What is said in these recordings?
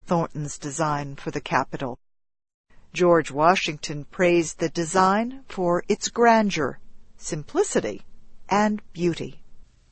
Thornton's design for the Capitol. George Washington praised the design for its grandeur, simplicity, and beauty.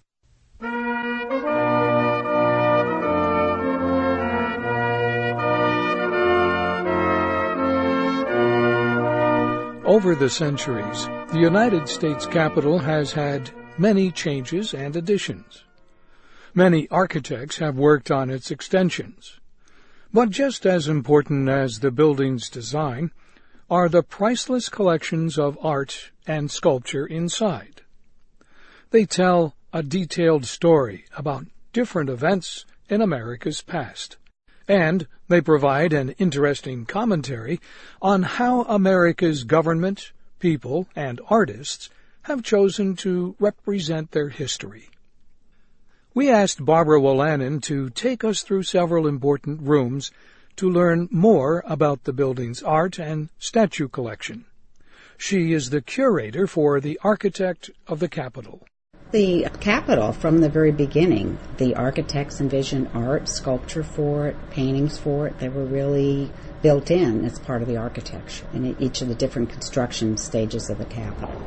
Over the centuries, the United States Capitol has had many changes and additions. Many architects have worked on its extensions. But just as important as the building's design are the priceless collections of art and sculpture inside. They tell a detailed story about different events in America's past, and they provide an interesting commentary on how America's government, people, and artists have chosen to represent their history. We asked Barbara Wolanin to take us through several important rooms to learn more about the building's art and statue collection. She is the curator for the Architect of the Capitol. The Capitol, from the very beginning, the architects envisioned art, sculpture for it, paintings for it. They were really built in as part of the architecture in each of the different construction stages of the Capitol.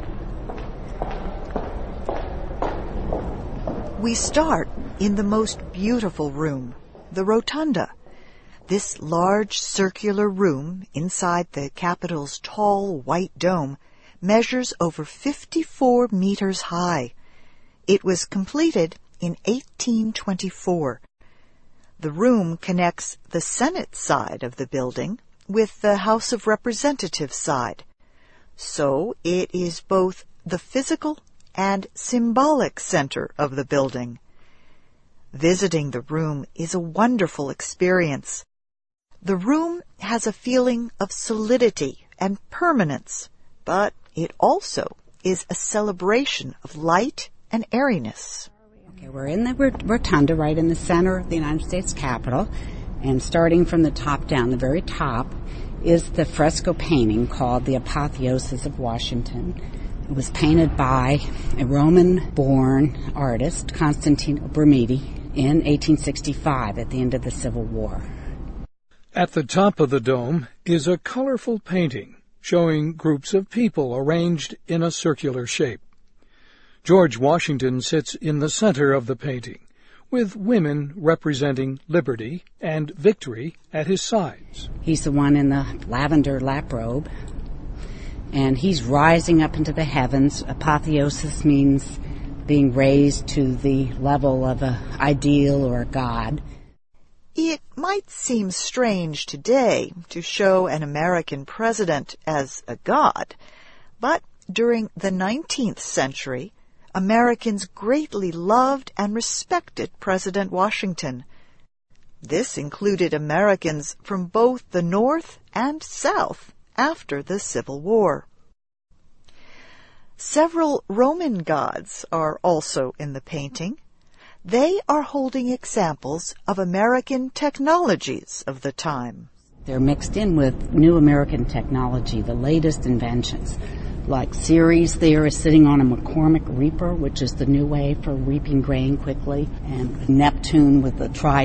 We start in the most beautiful room, the Rotunda. This large circular room inside the Capitol's tall white dome measures over 54 meters high. It was completed in 1824. The room connects the Senate side of the building with the House of Representatives side. So it is both the physical and symbolic center of the building. Visiting the room is a wonderful experience. The room has a feeling of solidity and permanence, but it also is a celebration of light and airiness. Okay, we're in the rotunda right in the center of the United States Capitol, and starting from the top down, the very top, is the fresco painting called The Apotheosis of Washington. It was painted by a Roman-born artist, Constantino Brumidi, in 1865 at the end of the Civil War. At the top of the dome is a colorful painting showing groups of people arranged in a circular shape. George Washington sits in the center of the painting, with women representing liberty and victory at his sides. He's the one in the lavender lap robe, and he's rising up into the heavens. Apotheosis means being raised to the level of an ideal or a god. It might seem strange today to show an American president as a god, but during the 19th century, Americans greatly loved and respected President Washington. This included Americans from both the North and South after the Civil War. Several Roman gods are also in the painting. They are holding examples of American technologies of the time. They're mixed in with new American technology, the latest inventions. Like Ceres there is sitting on a McCormick reaper, which is the new way for reaping grain quickly, and Neptune with the trident.